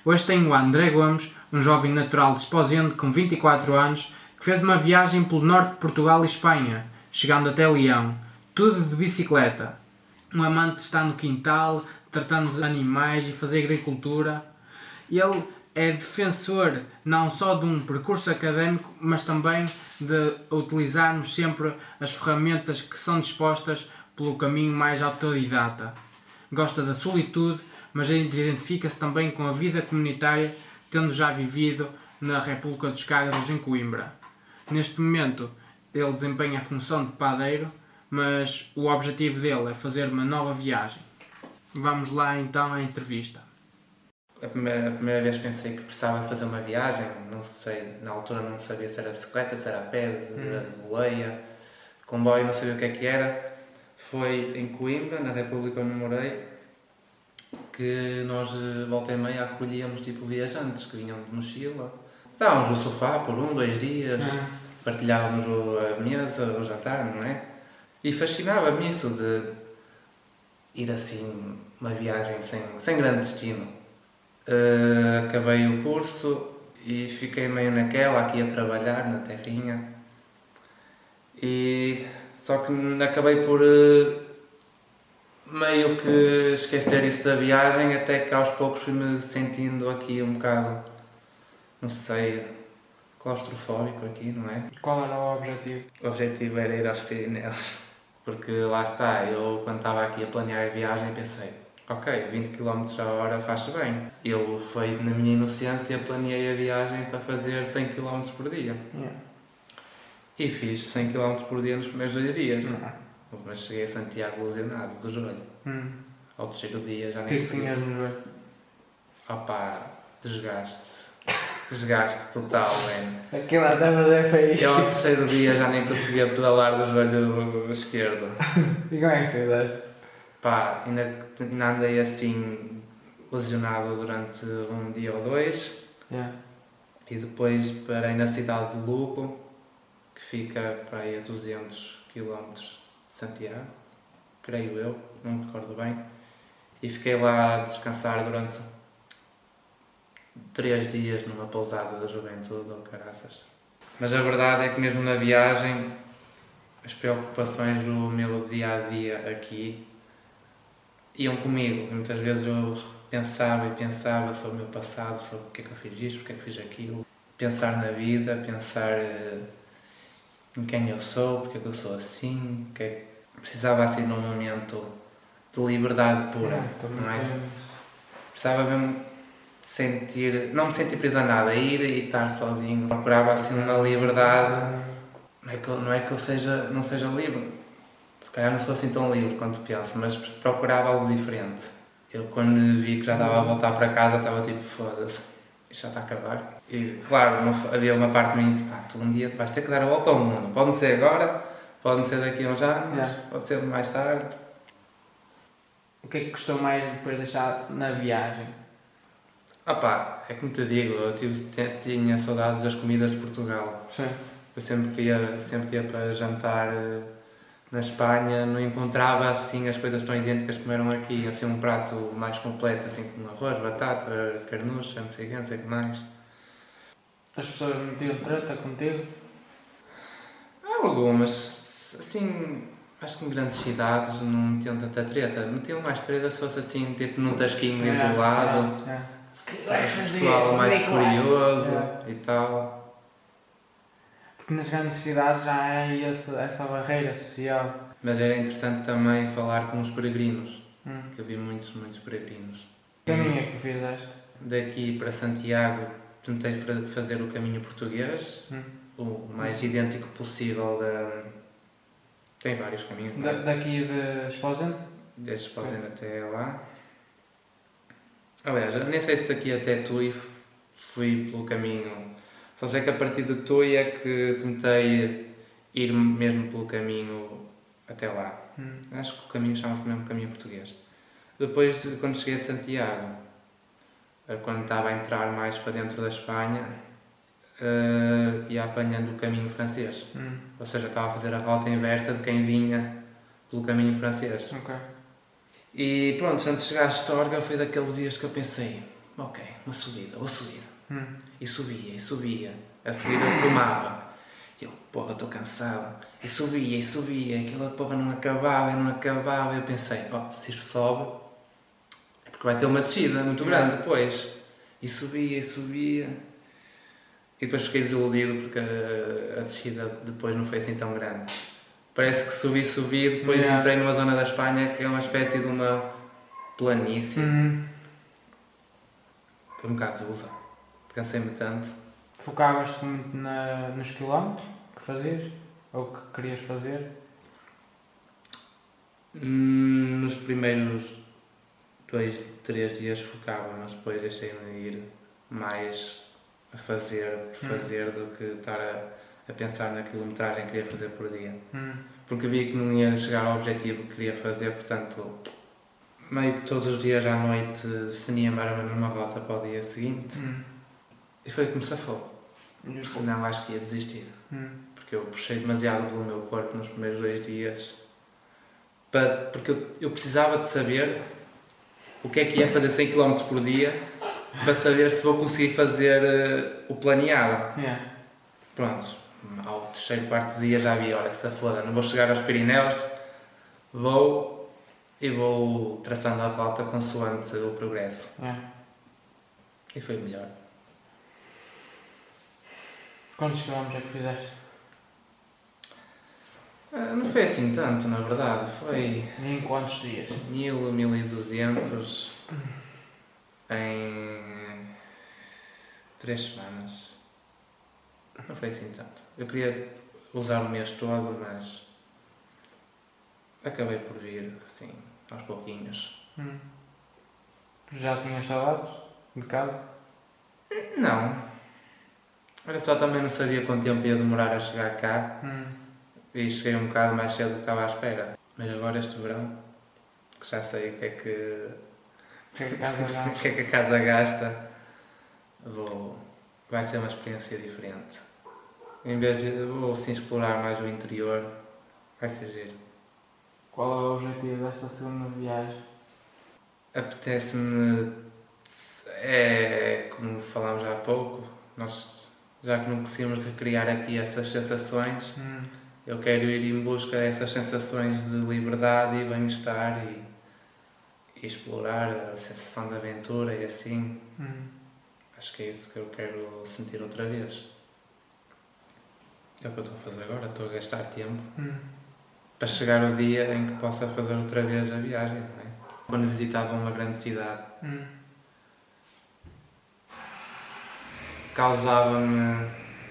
Hoje tenho o André Gomes, um jovem natural de Esposende com 24 anos, que fez uma viagem pelo norte de Portugal e Espanha, chegando até Leão, tudo de bicicleta. Um amante de estar no quintal, tratando os animais e fazer agricultura. Ele é defensor não só de um percurso académico, mas também de utilizarmos sempre as ferramentas que são dispostas pelo caminho mais autodidata. Gosta da solitude, mas identifica-se também com a vida comunitária, tendo já vivido na República dos Cágados, em Coimbra. Neste momento, ele desempenha a função de padeiro, mas o objetivo dele é fazer uma nova viagem. Vamos lá então à entrevista. A primeira vez pensei que precisava fazer uma viagem, não sei, na altura não sabia se era bicicleta, se era a pé, de boleia, de comboio, não sabia o que era. Foi em Coimbra, na República onde morei, que nós, volta e meia, acolhíamos tipo viajantes que vinham de mochila. Estávamos no sofá por 2 dias, partilhávamos a mesa, o jantar, não é? E fascinava-me isso de ir assim, uma viagem sem grande destino. Acabei o curso e fiquei meio naquela, aqui a trabalhar na terrinha. E só que acabei por meio que esquecer isso da viagem, até que aos poucos fui-me sentindo aqui um bocado, não sei, claustrofóbico aqui, não é? Qual era o objetivo? O objetivo era ir aos Pirineus, porque lá está, eu quando estava aqui a planear a viagem pensei, ok, 20 km a hora faz-se bem. Eu, foi na minha inocência, planeei a viagem para fazer 100 km por dia. E fiz 100 km por dia nos primeiros 2 dias. Mas cheguei a Santiago lesionado do joelho. Ao terceiro dia já nem conseguia. O que tinhas no joelho? Opá, desgaste. Desgaste total, mano. Aquilo até mas é feio. Eu ao terceiro dia já nem conseguia pedalar do joelho esquerdo. E como é que fizeste? Pá, ainda andei assim lesionado durante 1 dia ou 2. E depois parei na cidade de Lugo, que fica para aí a 200 km de Santiago, creio eu, não me recordo bem, e fiquei lá a descansar durante 3 dias numa pousada da juventude ou caraças. Mas a verdade é que mesmo na viagem, as preocupações do meu dia a dia aqui iam comigo, e muitas vezes eu pensava sobre o meu passado, sobre porque é que eu fiz isto, porque é que fiz aquilo, pensar na vida, pensar em quem eu sou, porque é que eu sou assim, que é... precisava assim num momento de liberdade pura, não é? Precisava mesmo de sentir, não me sentir preso a nada, ir e estar sozinho, procurava assim uma liberdade, não é que eu não seja livre, se calhar não sou assim tão livre quanto penso, mas procurava algo diferente. Eu quando vi que já estava a voltar para casa estava tipo, foda-se, isto já está a acabar. E claro, havia uma parte de mim, pá, tu um dia vais ter que dar a volta ao mundo, pode não ser agora, pode não ser daqui a uns anos, pode ser mais tarde. O que é que gostou mais depois de deixar na viagem? Pá, é como te digo, eu tinha saudades das comidas de Portugal. Sim. Eu sempre ia para jantar na Espanha, não encontrava assim as coisas tão idênticas como eram aqui, assim um prato mais completo, assim como arroz, batata, carnucha, não sei o que mais. As pessoas metiam treta contigo? Algumas, assim, acho que em grandes cidades não metiam tanta treta, metiam mais treta se fosse assim, tipo num tasquinho isolado, sabes, o pessoal mais curioso e tal. Porque nas grandes cidades já há essa barreira social. Mas era interessante também falar com os peregrinos, que eu vi muitos peregrinos. Que caminho é que tu fizeste? Daqui para Santiago tentei fazer o caminho português, o mais idêntico possível. Tem vários caminhos. Daqui de Esposende? Desde Esposende até lá. Aliás, nem sei se daqui até Tui fui pelo caminho. Só sei que a partir de Tui é que tentei ir mesmo pelo caminho até lá. Acho que o caminho chama-se mesmo caminho português. Depois, quando cheguei a Santiago, quando estava a entrar mais para dentro da Espanha, ia apanhando o caminho francês. Ou seja, estava a fazer a rota inversa de quem vinha pelo caminho francês. Okay. E pronto, antes de chegar a Astorga foi daqueles dias que eu pensei, ok, uma subida, vou subir. Hum. E subia, a seguir o mapa. E eu, porra, estou cansado. E subia, aquela porra não acabava. Eu pensei, se isto sobe, é porque vai ter uma descida muito grande depois. E subia. E depois fiquei desiludido porque a descida depois não foi assim tão grande. Parece que subi, depois entrei numa zona da Espanha que é uma espécie de uma planície. Foi um bocado desilusão. Cansei-me tanto. Focavas-te muito nos quilómetros que fazias? Ou que querias fazer? Nos primeiros 2, 3 dias focava, mas depois deixei-me ir mais a fazer do que estar a pensar na quilometragem que queria fazer por dia. Porque vi que não ia chegar ao objetivo que queria fazer, portanto, meio que todos os dias à noite definia mais ou menos uma rota para o dia seguinte. E foi o que me safou. Senão acho que ia desistir. Porque eu puxei demasiado pelo meu corpo nos primeiros 2 dias. Porque eu precisava de saber o que é que ia fazer 100 km por dia para saber se vou conseguir fazer o planeado. Pronto, ao terceiro, quarto dia já vi, olha, se foda, não vou chegar aos Pirineus, vou traçando a rota consoante o progresso. E foi melhor. Quantos quilómetros é que fizeste? Não foi assim tanto, na verdade, foi... Em quantos dias? 1000, 1200 em 3 semanas. Não foi assim tanto. Eu queria usar o mês todo, mas acabei por vir, assim, aos pouquinhos. Já tinhas saudades de casa? Não. Olha só, também não sabia quanto tempo ia demorar a chegar cá. E cheguei um bocado mais cedo do que estava à espera. Mas agora este verão, que já sei o que é que... O que é que a casa gasta? o que é que a casa gasta, vai ser uma experiência diferente. Em vez de vou sim explorar mais o interior, vai ser giro. Qual é o objetivo desta segunda viagem? Apetece-me, como falámos há pouco, nós já que não conseguimos recriar aqui essas sensações, eu quero ir em busca dessas sensações de liberdade e bem-estar e explorar a sensação de aventura e assim. Acho que é isso que eu quero sentir outra vez. É o que eu estou a fazer agora, estou a gastar tempo para chegar o dia em que possa fazer outra vez a viagem, não é? Quando visitava uma grande cidade, causava-me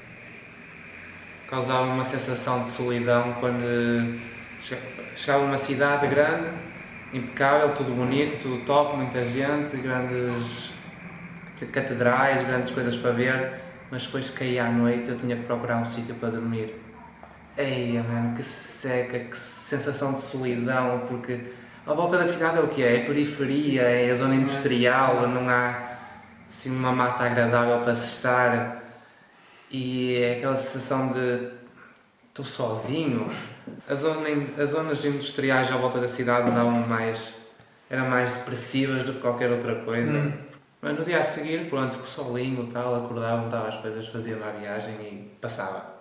uma sensação de solidão quando chegava a uma cidade grande, impecável, tudo bonito, tudo top, muita gente, grandes catedrais, grandes coisas para ver, mas depois caía à noite eu tinha que procurar um sítio para dormir. Eia, mano, que seca, que sensação de solidão, porque à volta da cidade é o que é? É periferia, é a zona industrial, não há assim uma mata agradável para se estar e é aquela sensação de estou sozinho. As zonas industriais à volta da cidade eram mais depressivas do que qualquer outra coisa. Mas no dia a seguir, pronto, com o solinho e tal, acordava, estava às coisas, fazia-me a viagem e passava.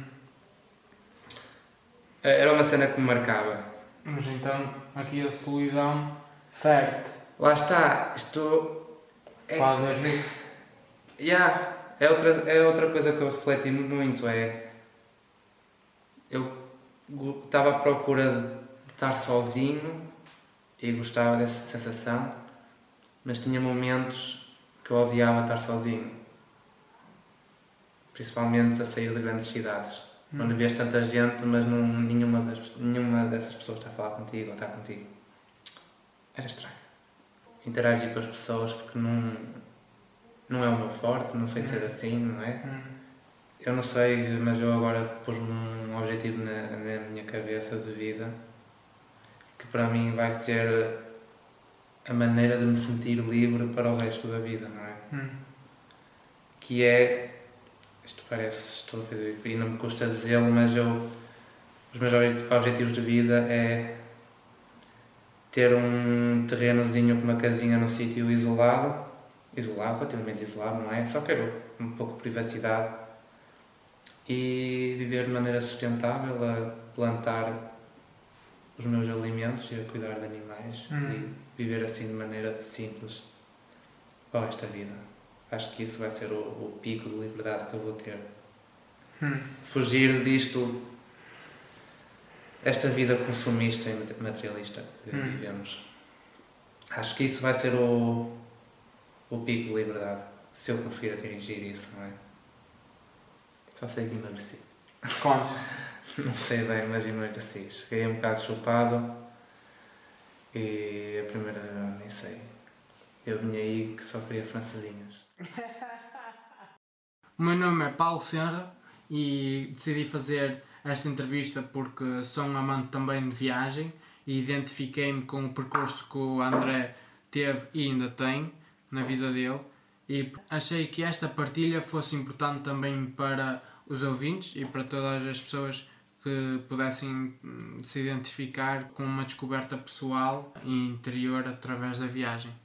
Era uma cena que me marcava. Mas então, aqui a solidão fere-te. Lá está, isto... Faz a vida. É outra coisa que eu refleti muito, eu estava à procura de estar sozinho e gostava dessa sensação, mas tinha momentos que eu odiava estar sozinho, principalmente a sair de grandes cidades, onde vês tanta gente, mas nenhuma dessas pessoas está a falar contigo ou está contigo. Era estranho. Interagir com as pessoas porque não é o meu forte, não sei ser assim, não é? Eu não sei, mas eu agora pus um objetivo na minha cabeça de vida que para mim vai ser a maneira de me sentir livre para o resto da vida, não é? Que é, isto parece estúpido e não me custa dizê-lo, mas os meus objetivos de vida é ter um terrenozinho com uma casinha num sítio isolado isolado, relativamente isolado, não é? Só quero um pouco de privacidade e viver de maneira sustentável, a plantar os meus alimentos e a cuidar de animais e viver assim de maneira simples para esta vida. Acho que isso vai ser o pico de liberdade que eu vou ter. Fugir disto, esta vida consumista e materialista que vivemos. Acho que isso vai ser o pico de liberdade, se eu conseguir atingir isso, não é? Só sei que emagreci. Como? Não sei bem, mas emagreci. Cheguei um bocado chupado e a primeira, nem sei. Eu vinha aí que só queria francesinhas. O meu nome é Paulo Senra e decidi fazer esta entrevista porque sou um amante também de viagem e identifiquei-me com o percurso que o André teve e ainda tem na vida dele e achei que esta partilha fosse importante também para os ouvintes e para todas as pessoas que pudessem se identificar com uma descoberta pessoal e interior através da viagem.